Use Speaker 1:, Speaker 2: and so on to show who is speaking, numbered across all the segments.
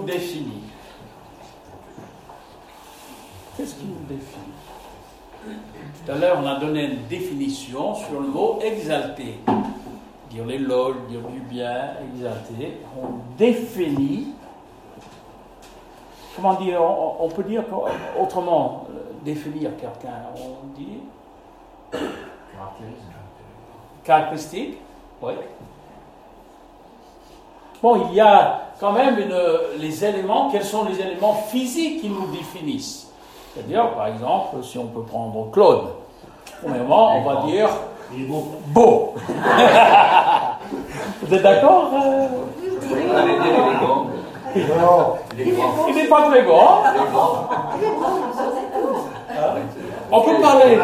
Speaker 1: définit? Qu'est-ce qui nous définit? Tout à l'heure, on a donné une définition sur le mot exalté. Dire l'éloge, dire du bien, exalté. On définit. Comment dire? On peut dire autrement, définir quelqu'un. On dit. Caractéristique. Oui. Bon, il y a quand même les éléments. Quels sont les éléments physiques qui nous définissent? C'est-à-dire, par exemple, si on peut prendre Claude, premièrement, on va dire
Speaker 2: il est beau.
Speaker 1: Beau. Vous êtes d'accord? Il n'est pas très grand. On peut parler.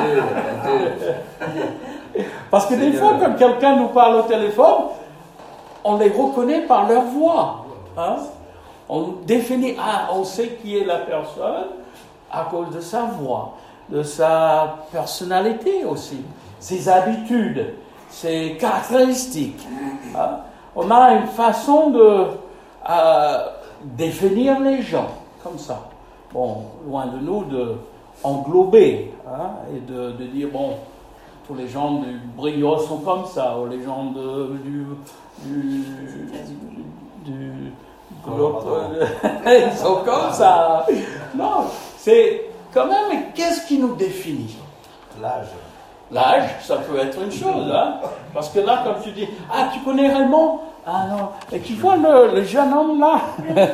Speaker 1: Parce que des fois, quand quelqu'un nous parle au téléphone, on les reconnaît par leur voix. Hein? On définit, on sait qui est la personne à cause de sa voix, de sa personnalité aussi, ses habitudes, ses caractéristiques. Hein? On a une façon de définir les gens, comme ça. Bon, loin de nous d'englober et de dire, bon, tous les gens du Brio sont comme ça, ou les gens du ils sont comme ça. Non, c'est quand même, qu'est-ce qui nous définit?
Speaker 2: L'âge.
Speaker 1: L'âge, ça peut être une chose, hein? Parce que là, comme tu dis, tu connais Raymond? Ah non, et tu vois le jeune homme là?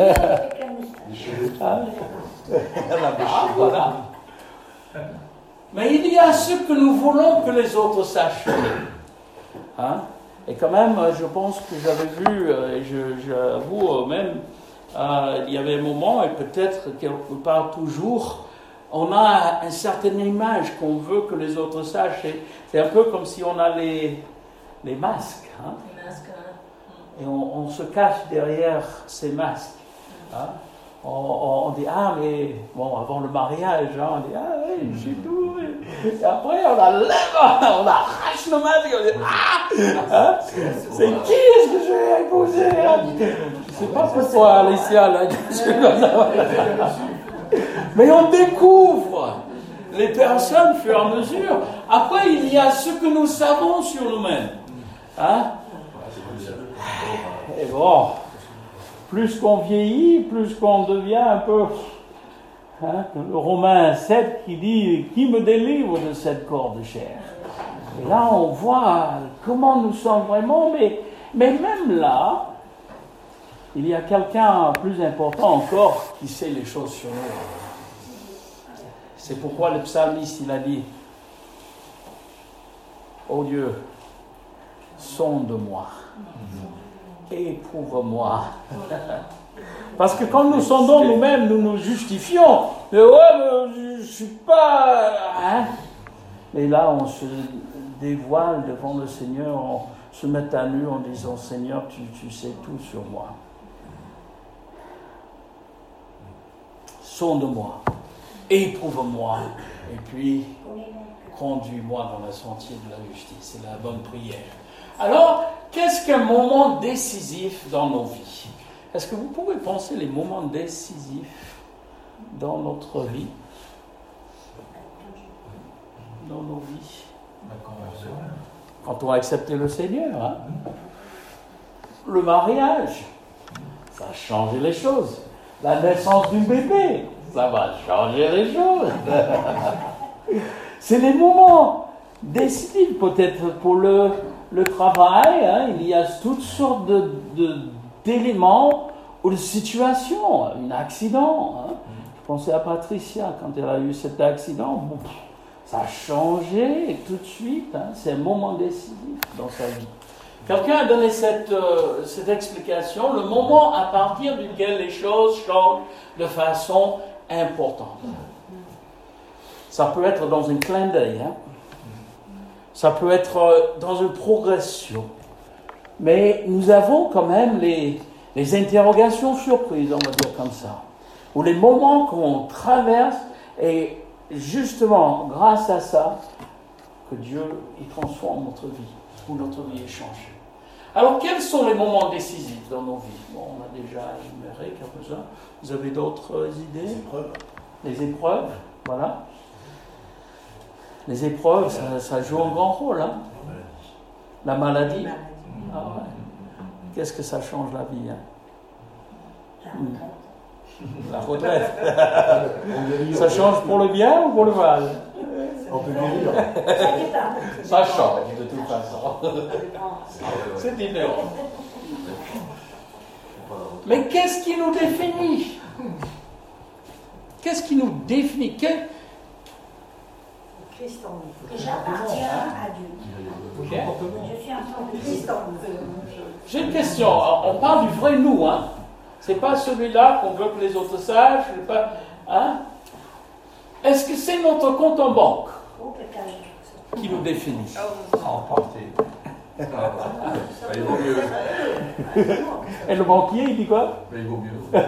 Speaker 1: Voilà. Mais il y a ce que nous voulons que les autres sachent. Hein? Et quand même, je pense que j'avais vu, et j'avoue même, il y avait un moment, et peut-être quelque part toujours, on a une certaine image qu'on veut que les autres sachent. C'est un peu comme si on a les masques. Hein? Les masques, hein? Et on se cache derrière ces masques. Hein? On dit, mais bon, avant le mariage, on dit, oui, je suis tout. Et après, on la lève, on arrache le masque, on dit, hein? C'est qui est-ce que je vais épouser? Je ne sais pas pourquoi, Alicia, là, mais on découvre les personnes au fur et à mesure. Après, il y a ce que nous savons sur nous-mêmes. Hein? Et bon, plus qu'on vieillit, plus qu'on devient un peu... Hein, le Romain 7 qui dit « Qui me délivre de cette corde de chair ?» Et là, on voit comment nous sommes vraiment, mais même là, il y a quelqu'un plus important encore qui sait les choses sur nous. C'est pourquoi le psalmiste, il a dit « Oh Dieu, sonde-moi, éprouve-moi. » Parce que quand nous sondons nous-mêmes, nous nous justifions. Mais je ne suis pas... Hein? Et là, on se dévoile devant le Seigneur, on se met à nu en disant « Seigneur, tu sais tout sur moi. Sonde-moi, éprouve-moi, et puis conduis-moi dans le sentier de la justice. » C'est la bonne prière. Alors, qu'est-ce qu'un moment décisif dans nos vies? Est-ce que vous pouvez penser les moments décisifs dans notre vie? Dans nos vies? Quand on a accepté le Seigneur, hein? Le mariage, ça a changé les choses. La naissance du bébé, ça va changer les choses. C'est les moments décisifs, peut-être pour le travail, hein? Il y a toutes sortes d'éléments ou de situations, un accident. Hein? Je pensais à Patricia quand elle a eu cet accident. Bon, ça a changé tout de suite. Hein? C'est un moment décisif dans sa vie. Quelqu'un a donné cette explication, le moment à partir duquel les choses changent de façon importante. Ça peut être dans un clin d'œil. Hein? Ça peut être dans une progression. Mais nous avons quand même les interrogations surprises, on va dire comme ça. Ou les moments qu'on traverse, et justement, grâce à ça, que Dieu il transforme notre vie, où notre vie est changée. Alors, quels sont les moments décisifs dans nos vies? Bon, on a déjà énuméré quelques-uns. Vous avez d'autres idées? Les épreuves, voilà. Les épreuves, ça joue un grand rôle. Hein? La maladie. Ah ouais. Qu'est-ce que ça change la vie? Hein? La retraite. Ça change pour le bien ou pour le mal?
Speaker 2: On peut guérir.
Speaker 1: Ça change de toute façon. C'est différent. Mais qu'est-ce qui nous définit? Qu'est-ce qui nous définit?
Speaker 3: Christ en nous. J'appartiens à Dieu.
Speaker 1: Okay.
Speaker 3: Je suis un enfant de Christ en nous.
Speaker 1: J'ai une question. On parle du vrai nous, hein? C'est pas celui-là qu'on veut que les autres sachent. Pas, hein? Est-ce que c'est notre compte en banque qui nous définit?
Speaker 2: En partie. Il vaut mieux.
Speaker 1: Et le banquier, il dit quoi?
Speaker 2: Mais il vaut mieux.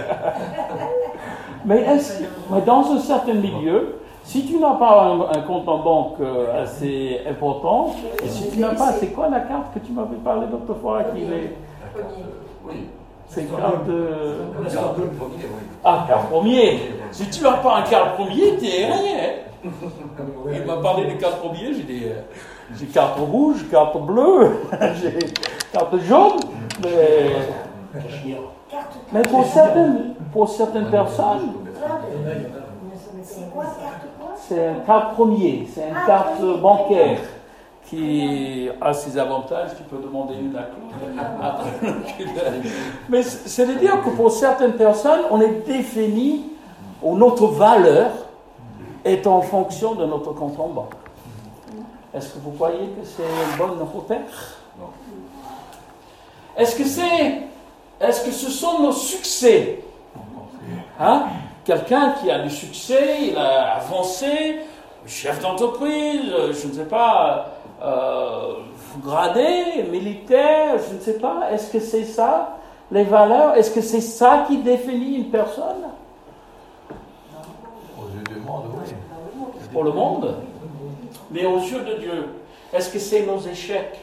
Speaker 1: Mais dans un certain milieu, si tu n'as pas un compte en banque assez important, et si tu n'as pas, c'est quoi la carte que tu m'avais parlé l'autre fois qui est...
Speaker 2: Oui.
Speaker 1: C'est une carte de...
Speaker 2: Carte premier, oui.
Speaker 1: Ah, carte premier. Si tu n'as pas un carte premier, t'es rien. Il m'a parlé des cartes premiers, j'ai carte rouge, carte bleue, j'ai carte jaune, mais pour certaines personnes,
Speaker 3: C'est quoi, carte quoi?
Speaker 1: c'est une carte premier, c'est une carte bancaire qui a ses avantages. Tu peux demander une à Claude. Mais c'est-à-dire que pour certaines personnes, on est défini, ou notre valeur est en fonction de notre compte en banque. Est-ce que vous croyez que c'est un bon repère?
Speaker 2: Non.
Speaker 1: Est-ce que ce sont nos succès? Hein? Quelqu'un qui a du succès, il a avancé, chef d'entreprise, je ne sais pas, gradé, militaire, je ne sais pas. Est-ce que c'est ça, les valeurs? Est-ce que c'est ça qui définit une personne?
Speaker 2: Aux yeux du monde, oui.
Speaker 1: Pour le monde? Mais aux yeux de Dieu, est-ce que c'est nos échecs?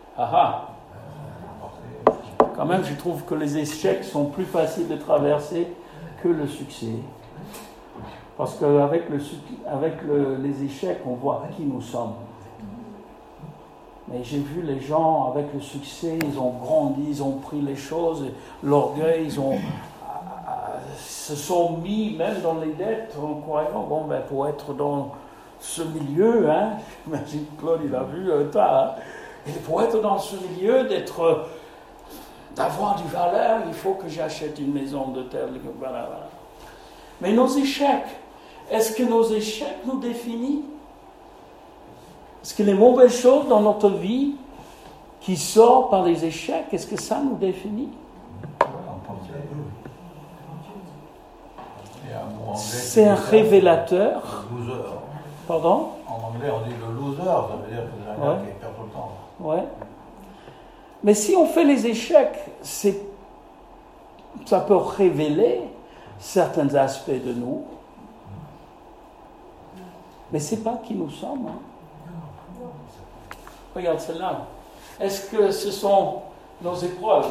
Speaker 1: Quand même, je trouve que les échecs sont plus faciles de traverser que le succès. Parce qu'avec les échecs, on voit qui nous sommes. Mais j'ai vu les gens, avec le succès, ils ont grandi, ils ont pris les choses, l'orgueil, ils se sont mis même dans les dettes en croyant, pour être dans ce milieu, hein, j'imagine que Claude, il a vu ça, hein, et pour être dans ce milieu, d'avoir du valeur, il faut que j'achète une maison de tel, voilà. Mais nos échecs, est-ce que nos échecs nous définissent? Est-ce que les mauvaises choses dans notre vie qui sortent par les échecs, est-ce que ça nous définit? C'est un révélateur.
Speaker 2: Loser.
Speaker 1: Pardon?
Speaker 2: En anglais, on dit le loser, ça veut dire que c'est un gars qui perd tout le temps.
Speaker 1: Ouais. Mais si on fait les échecs, ça peut révéler certains aspects de nous. Mais ce n'est pas qui nous sommes. Hein. Regarde celle-là. Est-ce que ce sont nos épreuves?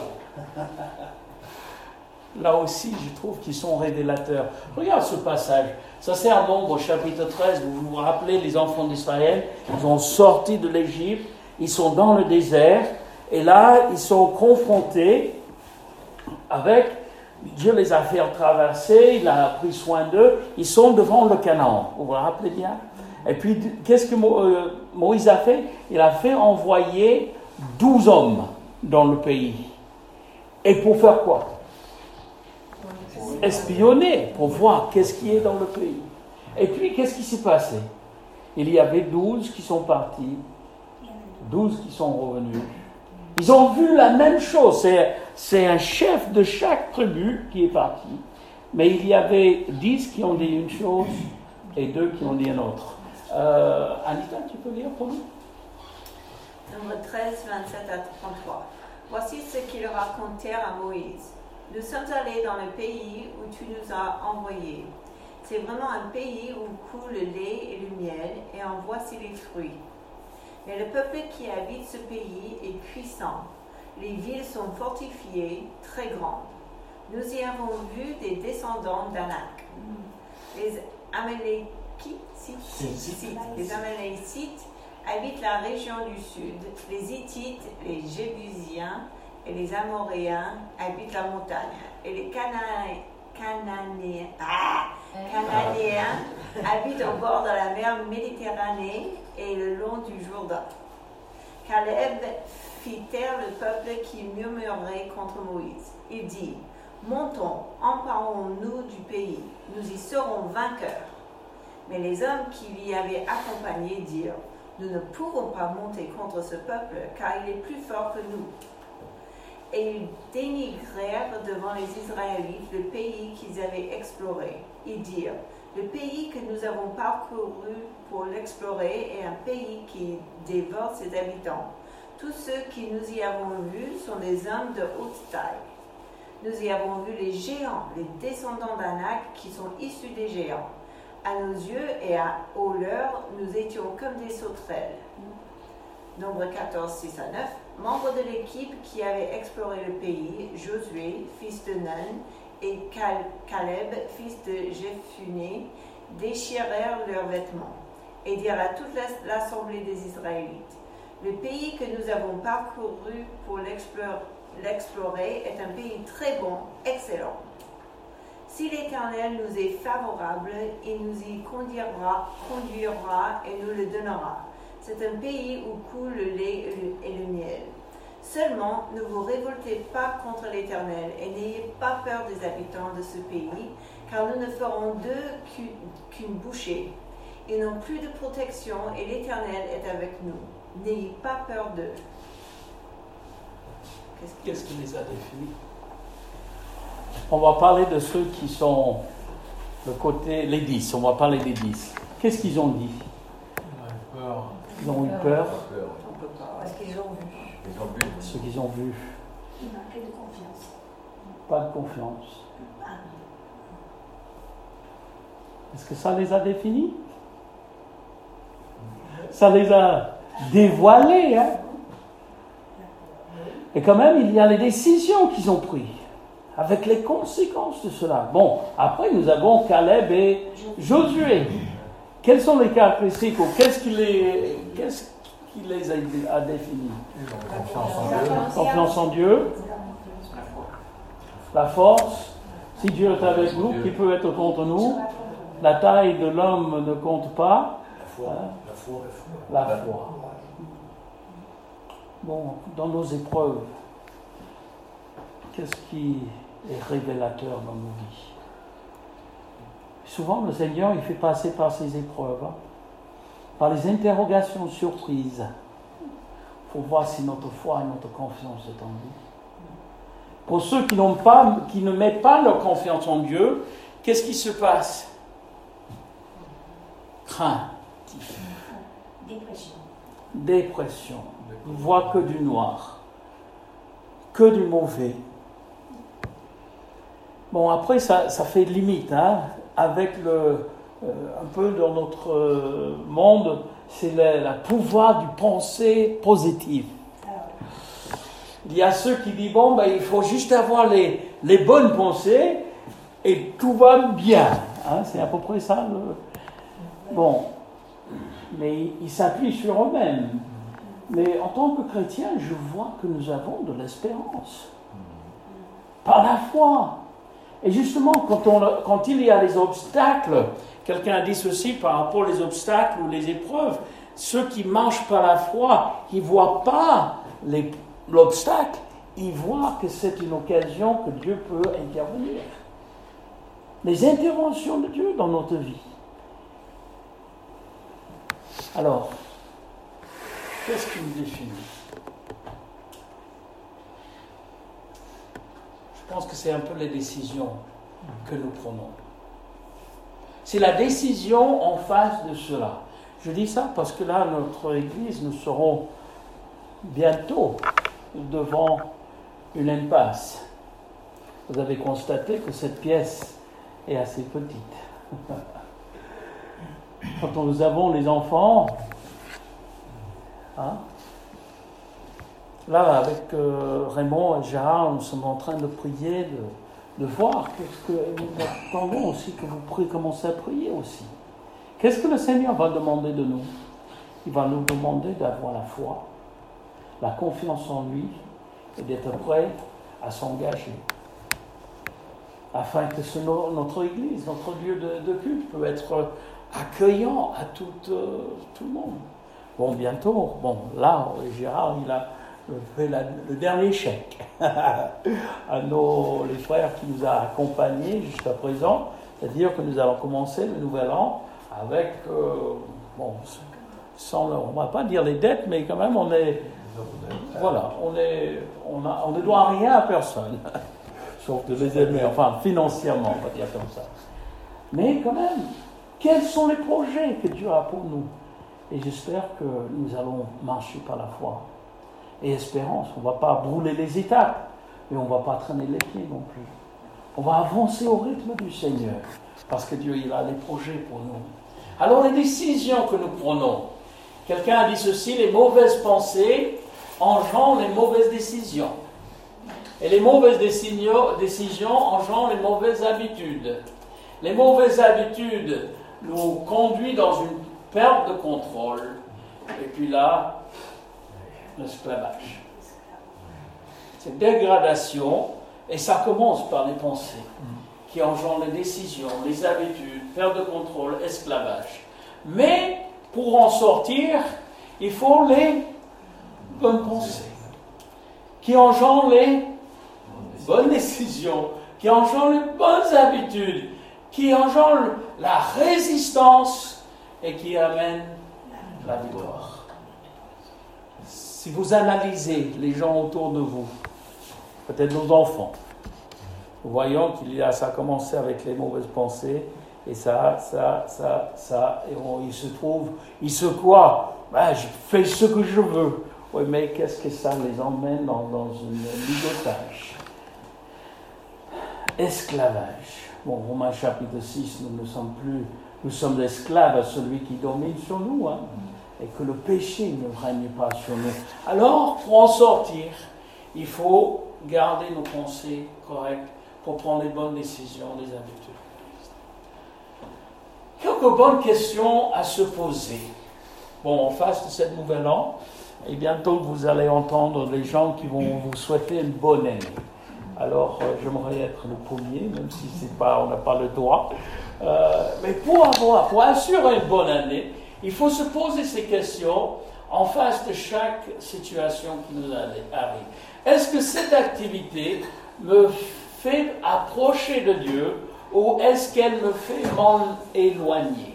Speaker 1: Là aussi, je trouve qu'ils sont révélateurs. Regarde ce passage. Ça, c'est un Nombre, chapitre 13. Vous vous rappelez, les enfants d'Israël, ils ont sorti de l'Égypte, ils sont dans le désert, et là, ils sont confrontés avec... Dieu les a fait traverser, il a pris soin d'eux, ils sont devant le Canaan. Vous vous rappelez bien? Et puis, qu'est-ce que Moïse a fait? Il a fait envoyer 12 hommes dans le pays. Et pour faire quoi? Espionner, pour voir qu'est-ce qui est dans le pays. Et puis, qu'est-ce qui s'est passé? Il y avait 12 qui sont partis, 12 qui sont revenus. Ils ont vu la même chose. C'est un chef de chaque tribu qui est parti. Mais il y avait 10 qui ont dit une chose et 2 qui ont dit une autre. Anita, tu peux lire pour nous?
Speaker 4: Nombre 13, 27 à 33. Voici ce qu'ils racontèrent à Moïse. Nous sommes allés dans le pays où tu nous as envoyés. C'est vraiment un pays où coule le lait et le miel, et en voici les fruits. Mais le peuple qui habite ce pays est puissant. Les villes sont fortifiées, très grandes. Nous y avons vu des descendants d'Anak. Les Amalécites habitent la région du sud. Les Hittites, les Jébusiens et les Amoréens habitent la montagne. Et les Cananéens habitent au bord de la mer Méditerranée et le long du Jourdain. Caleb fit taire le peuple qui murmurait contre Moïse. Il dit, montons, emparons-nous du pays, nous y serons vainqueurs. Mais les hommes qui l'y avaient accompagné dirent, nous ne pourrons pas monter contre ce peuple, car il est plus fort que nous. Et ils dénigrèrent devant les Israélites le pays qu'ils avaient exploré. Ils dirent, le pays que nous avons parcouru pour l'explorer est un pays qui dévore ses habitants. Tous ceux qui nous y avons vus sont des hommes de haute taille. Nous y avons vu les géants, les descendants d'Anak qui sont issus des géants. À nos yeux et aux leurs, nous étions comme des sauterelles. Nombre 14, 6 à 9. Membres de l'équipe qui avait exploré le pays, Josué, fils de Nun, et Caleb, fils de Jephuné, déchirèrent leurs vêtements et dirent à toute l'assemblée des Israélites, le pays que nous avons parcouru pour l'explorer est un pays très bon, excellent. Si l'Éternel nous est favorable, il nous y conduira et nous le donnera. C'est un pays où coule le lait et le miel. Seulement, ne vous révoltez pas contre l'Éternel et n'ayez pas peur des habitants de ce pays, car nous ne ferons d'eux qu'une bouchée. Ils n'ont plus de protection et l'Éternel est avec nous. N'ayez pas peur d'eux.
Speaker 1: Qu'est-ce qui les a définis? On va parler de ceux qui sont le côté, les 10. On va parler des 10. Qu'est-ce qu'ils ont dit? Ils ont eu peur.
Speaker 3: Parce qu'ils ont vu.
Speaker 1: Ce qu'ils ont vu.
Speaker 3: Ils manquaient de confiance.
Speaker 1: Pas de confiance. Est-ce que ça les a définis? Ça les a dévoilés. Hein? Et quand même, il y a les décisions qu'ils ont prises, avec les conséquences de cela. Bon, après, nous avons Caleb et Josué. Quelles sont les caractéristiques ou qu'est-ce qui les a définis? Confiance en Dieu. La force. Si Dieu est avec nous, qui peut être contre nous? La taille de l'homme ne compte pas. La foi. Bon, dans nos épreuves, qu'est-ce qui est révélateur dans nos vies? Souvent, le Seigneur, il fait passer par ces épreuves, par les interrogations surprises. Il faut voir si notre foi et notre confiance est en lui. Pour ceux qui ne mettent pas leur confiance en Dieu, qu'est-ce qui se passe? Craintif. Dépression. On voit que du noir, que du mauvais. Bon, après, ça fait limite, hein, avec un peu dans notre monde, c'est le pouvoir du pensée positive. Il y a ceux qui disent, bon, ben, il faut juste avoir les bonnes pensées et tout va bien. Hein, c'est à peu près ça. Bon, mais ils s'appuient sur eux-mêmes. Mais en tant que chrétien, je vois que nous avons de l'espérance. Par la foi. Et justement, quand il y a les obstacles, quelqu'un a dit ceci par rapport aux obstacles ou les épreuves, ceux qui marchent par la foi, ils ne voient pas l'obstacle, ils voient que c'est une occasion que Dieu peut intervenir. Les interventions de Dieu dans notre vie. Alors, qu'est-ce qui nous définit? Je pense que c'est un peu les décisions que nous prenons. C'est la décision en face de cela. Je dis ça parce que là, notre Église, nous serons bientôt devant une impasse. Vous avez constaté que cette pièce est assez petite. Quand nous avons les enfants, hein, là, avec Raymond et Gérard, nous sommes en train de prier, de voir qu'est-ce que nous attendons aussi, que vous pourrez commencer à prier aussi. Qu'est-ce que le Seigneur va demander de nous? Il va nous demander d'avoir la foi, la confiance en lui et d'être prêt à s'engager. Afin que notre Église, notre lieu de culte peut être accueillant à tout le monde. Bon, bientôt, là, Gérard, il a fait le dernier chèque à les frères qui nous a accompagnés jusqu'à présent. C'est-à-dire que nous allons commencer le nouvel an avec, on ne va pas dire les dettes, mais quand même, on ne doit rien à personne. Sauf de les aimer, enfin financièrement, on va dire comme ça. Mais quand même, quels sont les projets que Dieu a pour nous? Et j'espère que nous allons marcher par la foi. Et espérance, on ne va pas brûler les étapes, mais on ne va pas traîner les pieds non plus. On va avancer au rythme du Seigneur, parce que Dieu, il a des projets pour nous. Alors les décisions que nous prenons, quelqu'un a dit ceci, les mauvaises pensées engendrent les mauvaises décisions. Et les mauvaises décisions engendrent les mauvaises habitudes. Les mauvaises habitudes nous conduisent dans une perte de contrôle. Et puis là, l'esclavage. C'est dégradation, et ça commence par les pensées qui engendrent les décisions, les habitudes, perte de contrôle, esclavage. Mais pour en sortir, il faut les bonnes pensées qui engendrent les bonnes décisions, qui engendrent les bonnes habitudes, qui engendrent la résistance et qui amènent la victoire. Si vous analysez les gens autour de vous, peut-être nos enfants, nous voyons ça a commencé avec les mauvaises pensées, et ils se croient, je fais ce que je veux. Oui, mais qu'est-ce que ça les emmène dans une ligotage? Esclavage. Romains chapitre 6, nous sommes esclaves à celui qui domine sur nous, et que le péché ne règne pas sur nous. Alors, pour en sortir, il faut garder nos pensées correctes pour prendre les bonnes décisions, les habitudes. Quelques bonnes questions à se poser. En face de cette nouvelle an, et bientôt vous allez entendre les gens qui vont vous souhaiter une bonne année. Alors, j'aimerais être le premier, même si on n'a pas le droit. Mais pour assurer une bonne année, il faut se poser ces questions en face de chaque situation qui nous arrive. Est-ce que cette activité me fait approcher de Dieu ou est-ce qu'elle me fait m'en éloigner?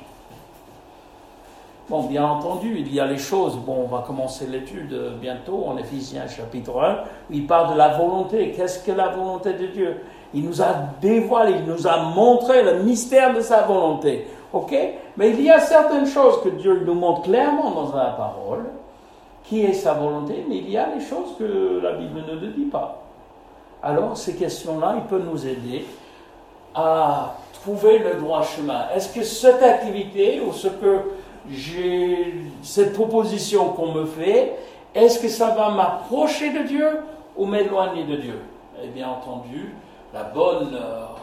Speaker 1: Bien entendu, il y a les choses. On va commencer l'étude bientôt en Éphésiens chapitre 1, où il parle de la volonté. Qu'est-ce que la volonté de Dieu? Il nous a dévoilé, il nous a montré le mystère de sa volonté. Ok? Mais il y a certaines choses que Dieu nous montre clairement dans la parole, qui est sa volonté, mais il y a des choses que la Bible ne le dit pas. Alors, ces questions-là, ils peuvent nous aider à trouver le droit chemin. Est-ce que cette activité ou cette proposition qu'on me fait, est-ce que ça va m'approcher de Dieu ou m'éloigner de Dieu? Et bien entendu, la bonne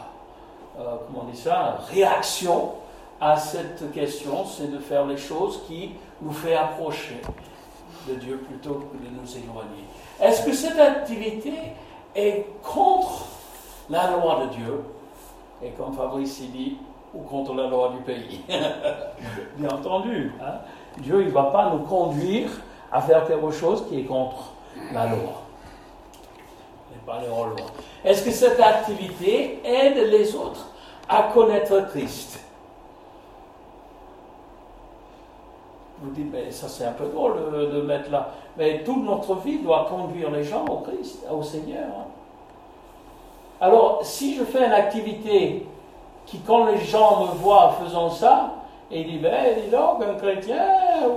Speaker 1: réaction à cette question, c'est de faire les choses qui nous font approcher de Dieu plutôt que de nous éloigner. Est-ce que cette activité est contre la loi de Dieu? Et comme Fabrice dit, ou contre la loi du pays. Bien entendu. Dieu, il ne va pas nous conduire à faire quelque chose qui est contre la loi. Et pas les lois. Est-ce que cette activité aide les autres à connaître Christ? Vous dites, mais ça c'est un peu drôle de mettre là. Mais toute notre vie doit conduire les gens au Christ, au Seigneur. Alors, si je fais une activité qui, quand les gens me voient faisant ça, et ils disent, dis donc, un chrétien,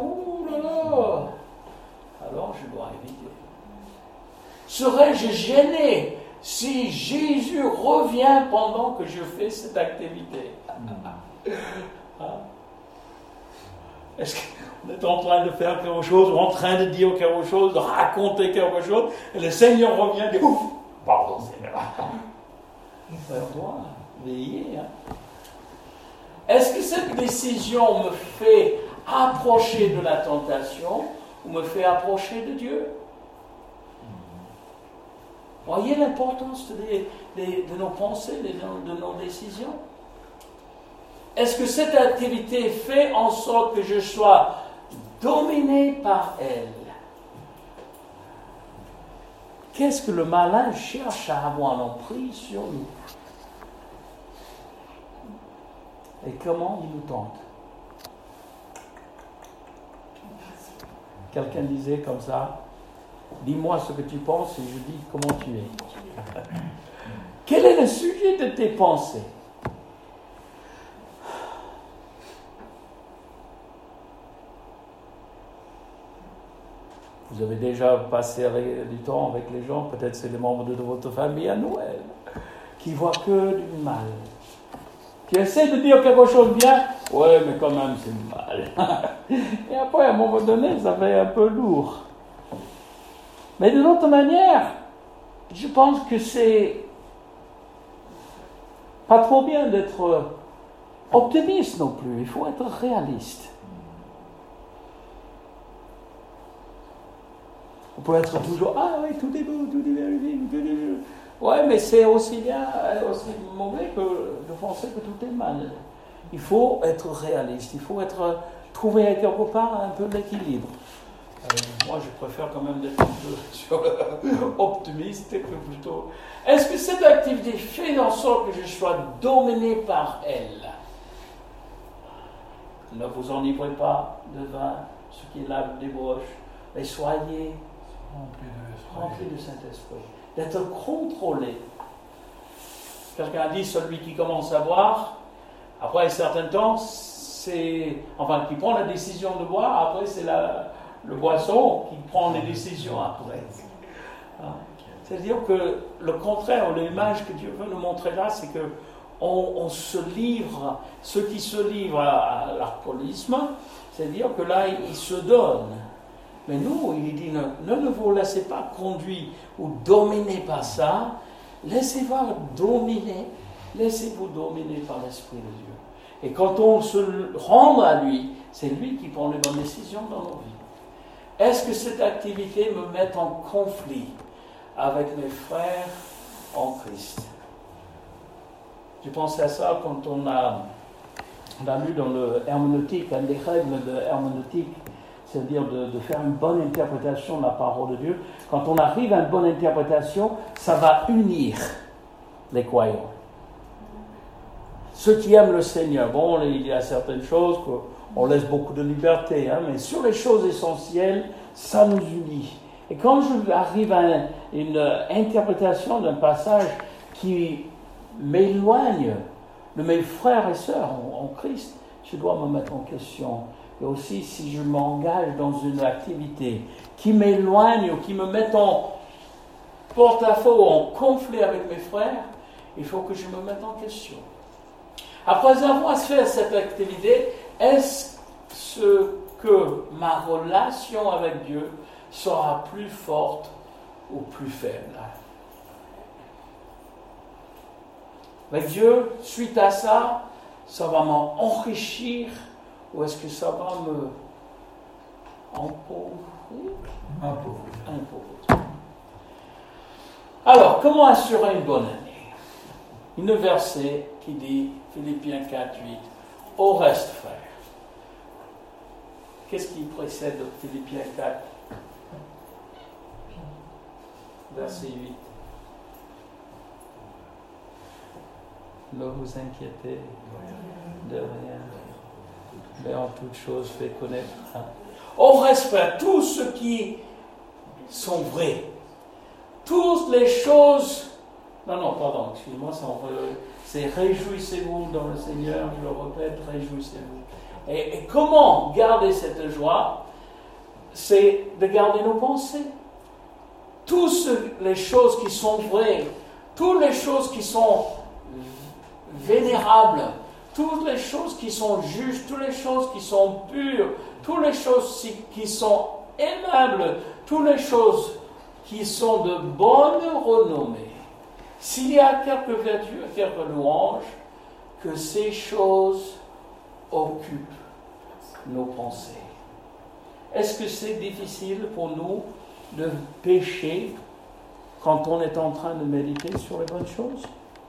Speaker 1: alors je dois éviter. Serais-je gêné si Jésus revient pendant que je fais cette activité? Est-ce qu'on est en train de faire quelque chose, ou en train de dire quelque chose, de raconter quelque chose, et le Seigneur revient et dit, ouf, pardon Seigneur. On doit veiller. Est-ce que cette décision me fait approcher de la tentation ou me fait approcher de Dieu? Voyez l'importance de nos pensées, de nos décisions. Est-ce que cette activité fait en sorte que je sois dominé par elle? Qu'est-ce que le malin cherche à avoir en emprise sur nous? Et comment il nous tente? Quelqu'un disait comme ça, dis-moi ce que tu penses et je dis comment tu es. Quel est le sujet de tes pensées? Vous avez déjà passé du temps avec les gens, peut-être c'est les membres de votre famille à Noël, qui voient que du mal. Qui essaient de dire quelque chose de bien, ouais, mais quand même c'est mal. Et après, à un moment donné, ça fait un peu lourd. Mais d'une autre manière, je pense que c'est pas trop bien d'être optimiste non plus. Il faut être réaliste. On peut être toujours, ah oui, tout est beau, tout est magnifique, tout est beau. Ouais, mais c'est aussi mauvais que de penser que tout est mal. Il faut être réaliste, il faut trouver quelque part un peu l'équilibre. Moi, je préfère quand même d'être un peu optimiste que plutôt. Est-ce que cette activité fait en sorte que je sois dominé par elle? Ne vous enivrez pas de vin, ce qui lave débauche, mais soyez remplis de Saint-Esprit. D'être contrôlé. Quelqu'un a dit, celui qui commence à boire, après un certain temps, qui prend la décision de boire, après c'est le boisson qui prend les décisions après. C'est-à-dire que le contraire, l'image que Dieu veut nous montrer là, c'est que on se livre, ceux qui se livrent à l'alcoolisme, c'est-à-dire que là, ils se donnent. Mais nous, il dit, ne vous laissez pas conduire ou dominer par ça, laissez-vous dominer, laissez-vous dominer par l'Esprit de Dieu. Et quand on se rend à lui, c'est lui qui prend les bonnes décisions dans nos vies. Est-ce que cette activité me met en conflit avec mes frères en Christ? J'ai pensé à ça quand on a lu dans le herméneutique, une des règles de herméneutique, c'est-à-dire de faire une bonne interprétation de la parole de Dieu. Quand on arrive à une bonne interprétation, ça va unir les croyants. Ceux qui aiment le Seigneur, bon, il y a certaines choses qu'on laisse beaucoup de liberté, mais sur les choses essentielles, ça nous unit. Et quand j'arrive à une interprétation d'un passage qui m'éloigne de mes frères et sœurs en Christ, je dois me mettre en question. Et aussi, si je m'engage dans une activité qui m'éloigne ou qui me met en porte-à-faux, en conflit avec mes frères, il faut que je me mette en question. Après avoir fait cette activité, est-ce que ma relation avec Dieu sera plus forte ou plus faible? Avec Dieu, suite à ça, ça va m'enrichir ou est-ce que ça va me appauvrir? Alors, comment assurer une bonne année? Une verset qui dit, Philippiens 4, 8, au reste, frère. Qu'est-ce qui précède Philippiens 4? Verset 8. Ne vous inquiétez de rien, mais en toute chose faites connaître. Au reste, frère, tout ce qui sont vrais, toutes les choses. Non, pardon, excusez-moi, c'est réjouissez-vous dans le Seigneur, je le répète, réjouissez-vous. Et comment garder cette joie? C'est de garder nos pensées. Toutes les choses qui sont vraies, toutes les choses qui sont vénérables, toutes les choses qui sont justes, toutes les choses qui sont pures, toutes les choses qui sont aimables, toutes les choses qui sont de bonne renommée. S'il y a quelques vertus, quelques louanges, que ces choses occupent nos pensées. Est-ce que c'est difficile pour nous de pécher quand on est en train de méditer sur les bonnes choses?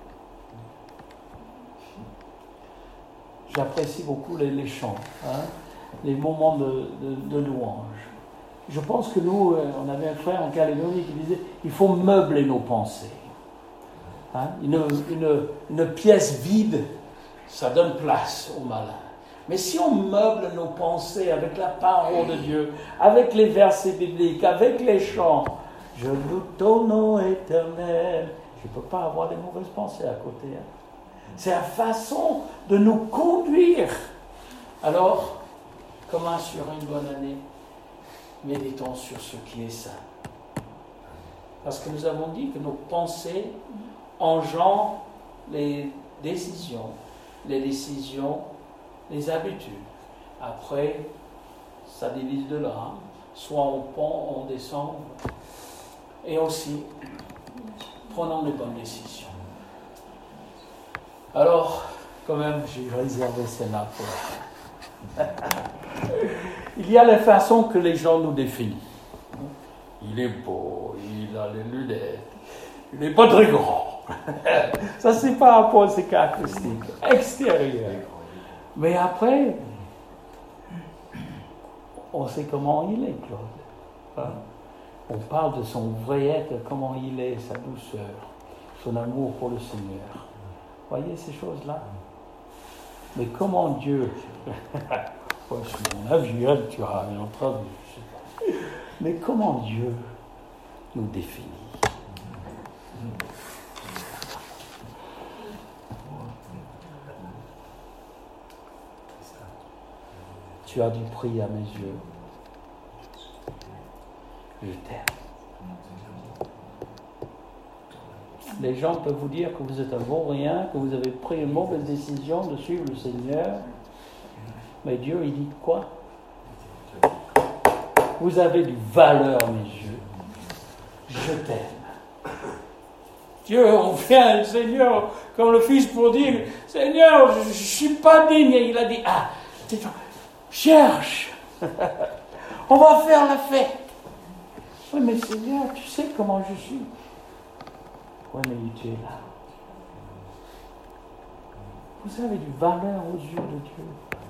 Speaker 1: J'apprécie beaucoup les chants, les moments de louange. Je pense que nous, on avait un frère en Calédonie qui disait il faut meubler nos pensées. Une pièce vide, ça donne place au malin. Mais si on meuble nos pensées avec la parole de Dieu, avec les versets bibliques, avec les chants, je loue ton nom éternel, je ne peux pas avoir des mauvaises pensées à côté. C'est la façon de nous conduire. Alors, comment assurer une bonne année? Méditons sur ce qui est saint. Parce que nous avons dit que nos pensées engendrent les décisions, les habitudes. Après, ça divise de l'âme, soit on pend, on descend. Et aussi, prenons les bonnes décisions. Alors, quand même, j'ai réservé celle-là pour la fin. Il y a les façons que les gens nous définissent. Il est beau, il a les lunettes, il n'est pas très grand. Ça, c'est par rapport à ses caractéristiques extérieures. Mais après, on sait comment il est, Claude. On parle de son vrai être, comment il est, sa douceur, son amour pour le Seigneur. Voyez ces choses-là? Mais comment Dieu, c'est mon avis, tu as rien entendu, je sais pas. Mais comment Dieu nous définit? Tu as du prix à mes yeux. Je t'aime. Les gens peuvent vous dire que vous êtes un bon rien, que vous avez pris une mauvaise décision de suivre le Seigneur. Mais Dieu, il dit quoi? Vous avez du valeur à mes yeux. Je t'aime. Dieu, on vient, le Seigneur, comme le Fils pour dire, Seigneur, je ne suis pas digne. Et il a dit, cherche. On va faire la fête. Oui, mais Seigneur, tu sais comment je suis. Oui, mais tu es là. Vous avez du valeur aux yeux de Dieu.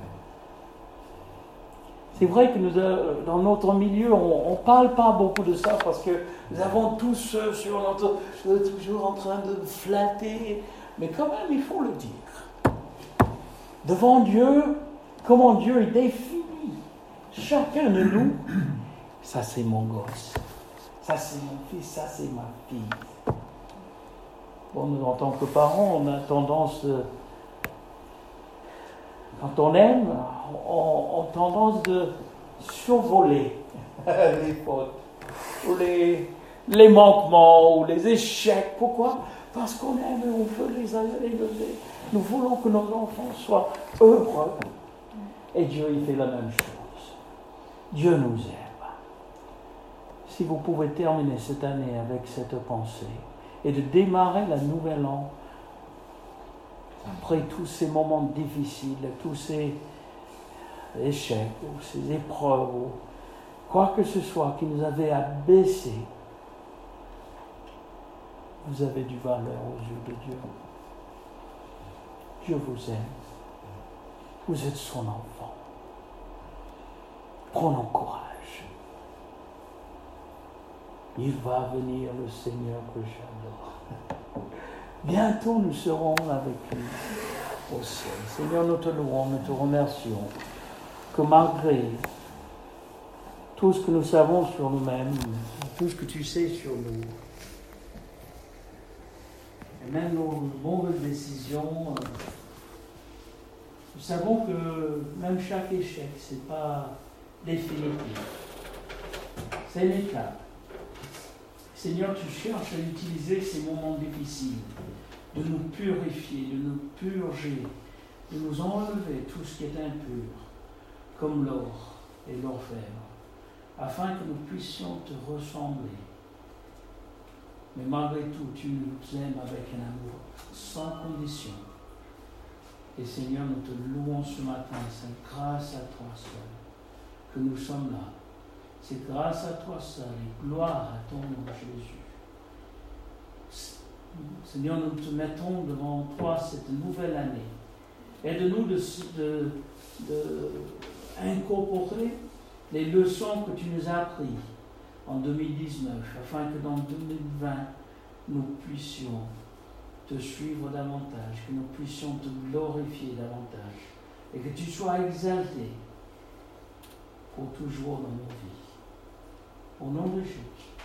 Speaker 1: C'est vrai que nous, dans notre milieu, on ne parle pas beaucoup de ça parce que nous avons tous sur notre... toujours en train de flatter. Mais quand même, il faut le dire. Devant Dieu, comment Dieu est défini. Chacun de nous, ça c'est mon gosse. Ça c'est mon fils, ça c'est ma fille. Bon, nous, en tant que parents, on a tendance... Quand on aime, on a tendance de survoler les fautes, ou les manquements, ou les échecs. Pourquoi? Parce qu'on aime et on veut les élever. Nous voulons que nos enfants soient heureux. Et Dieu, il fait la même chose. Dieu nous aime. Si vous pouvez terminer cette année avec cette pensée et de démarrer la nouvelle an, après tous ces moments difficiles, tous ces échecs, ou ces épreuves, ou quoi que ce soit qui nous avait abaissés, vous avez du valeur aux yeux de Dieu. Dieu vous aime. Vous êtes son enfant. Prenons courage. Il va venir le Seigneur que j'adore. Bientôt nous serons avec lui au ciel. Seigneur, nous te louons, nous te remercions que malgré tout ce que nous savons sur nous-mêmes, tout ce que tu sais sur nous, et même nos mauvaises décisions, nous savons que même chaque échec, ce n'est pas définitif. C'est une étape. Seigneur, tu cherches à utiliser ces moments difficiles, de nous purifier, de nous purger, de nous enlever tout ce qui est impur, comme l'or et l'orfèvre, afin que nous puissions te ressembler. Mais malgré tout, tu nous aimes avec un amour sans condition. Et Seigneur, nous te louons ce matin, c'est grâce à toi seul que nous sommes là. C'est grâce à toi seul et gloire à ton nom, Jésus. Seigneur, nous te mettons devant toi cette nouvelle année. Aide-nous de incorporer les leçons que tu nous as apprises en 2019, afin que dans 2020, nous puissions te suivre davantage, que nous puissions te glorifier davantage, et que tu sois exalté pour toujours dans nos vies. Au nom de Jésus.